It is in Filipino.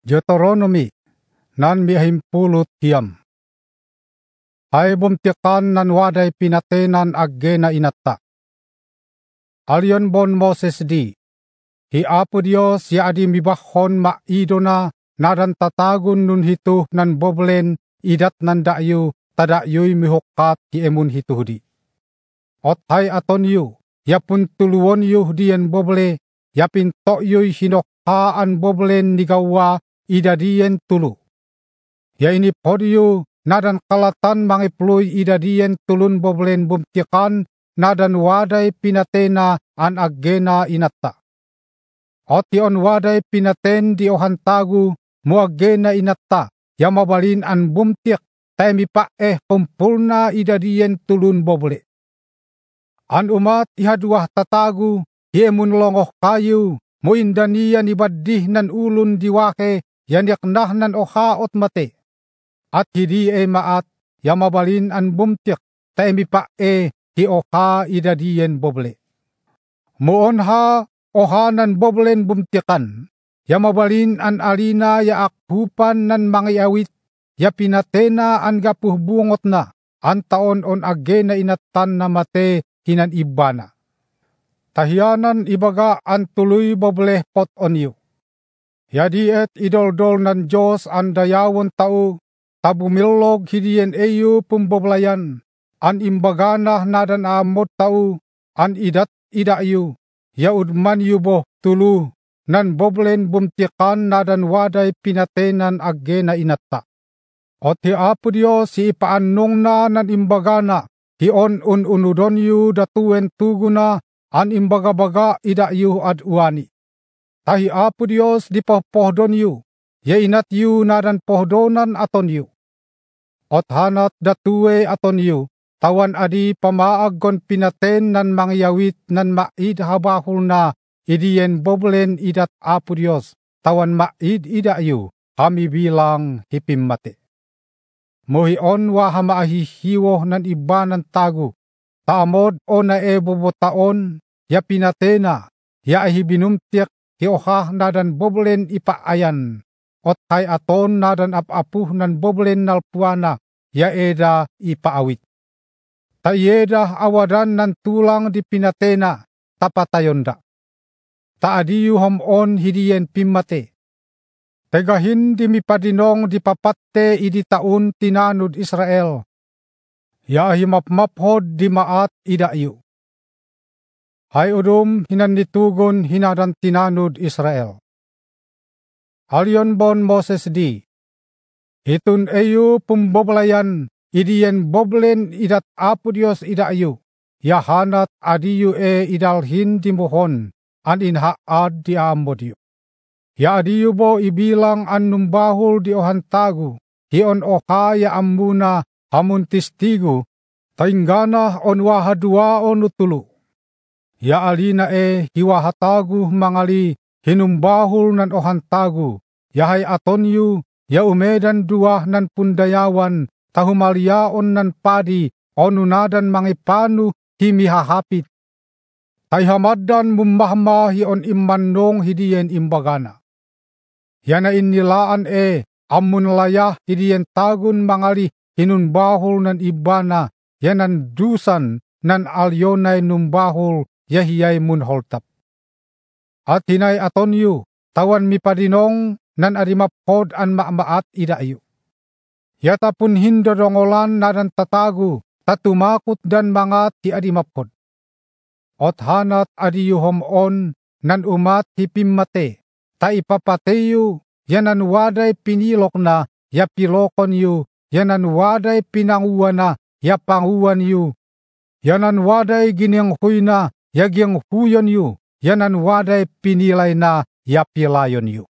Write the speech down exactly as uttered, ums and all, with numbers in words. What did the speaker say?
Deuteronomy nan mihimpulot hiyam. Ay bumtikan nan waday pinatenan agge na inatta. Alyon bon Moses di. Hi Apo Dios ya adi mibahon maido na nadan tatagun nun hito nan boblen idat nan da'yu tada'yoy mihukat hi emun hituhdi. Ot hay aton yu, yapun tuluon yu diyan boble, yapin to'yoy hinokhaan boblen nigawa idadiyen tulu. Ya ini podyo nadan kalatan mangiploy idadiyen tulun boblen bumtikan nadan waday pinatena an aggena inatta. Ot yon waday pinaten di ohantagu mo aggena inatta ya mabalin an bumtik temi pa eh kumpulna idadiyen tulun boble. An umat ihaduah tatagu hiemun longoh kayu mo indanian ibadih nan ulun diwake yanik nahnan ohaot mate. At hidi e maat ya mabalin an bumtik temi pa e hi oha idadiyen boble. Moon ha ohanan boblen bumtikan ya mabalin an alina ya akhupan nan mangiawit ya pinatena an gapuh bungot na an taon on agge na inatan na mate hinan ibana. Tahianan ibaga an tuloy boble pot on you. Ya diet idoldol nan Diyos an dayawon tao tabumilog hidiyen eyu pumboblayan an imbagana nadan amot tao an idat idayu ya udman yuboh tulu nan boblen bumtikan nadan waday pinatenan agge na inatta. Ot hi Apo Dios si ipaanong na nan imbagana hi on un unudon yu datuen tuguna an imbagabaga idayu ad uani. Tahi Apo Dios di pohpohdon yu ya inat yu nadan pohdonan aton yu. Ot hanat datue aton yu tawan adi pamaaggon pinaten nan mangyawit nan maid habahul na idiyen boblen idat Apo Dios tawan maid idayu kami bilang hipimmate. Mohion wa hamaahihiwo nan iba nan tagu taamod o na e bobotaon ya pinatena ya ahibinumtiak hi ohah nadan boblen ipaayan ot kay aton nadan apapuh nan boblen nalpuana ya eda ipaawit. Tayeda awadan nan tulang di pinatena tapatayonda. Taadiyu homon hidiyen pimmate. Tegahin di mipadinong di papatte idi taun tinanud Israel. Ya himapmaphod di maat idayu. Hay udum hinan nitugon hinadan tinanud Israel. Alyon bon Moses di. Hitun eyu pumboblayan idiyen boblen idat Apo Dios idayu. Ya hanat adiyu e idalhin di mohon an inhaad di amodyu. Ya adiyu bo ibilang an numbahul di ohantagu hion oha ya amuna hamun tistigu tainggana on wahadua on utulu. Ya alina e hiwahatagu mangali hinumbahul nan ohantagu yahay aton yu ya umedan dua nan pundayawan tahumaliaon nan padi onunadan mangipanu himihahapit. Tayhamadan mumahma hion immanong hidiyen imbagana. Yana inilaan e amun layah hidiyen tagun mangali hinunbahul nan ibana yanan dusan nan alyonay numbahul yahiyay munholtap. At hinay aton yu tawan mipadinong nan arimapod an maamaat idayu. Yatapun hindodongolan nadan tatagu tatumakot dan mangat ti adimapod. Ot hanat adiyu homon nan umat hipimmate ta ipapateyu yanan waday pinilok na ya pilokon yu yanan waday pinanguan na ya panguan yu yanan waday gininghuy na ya ginghuyon yu yanan waday pinilay na ya pilayon yu.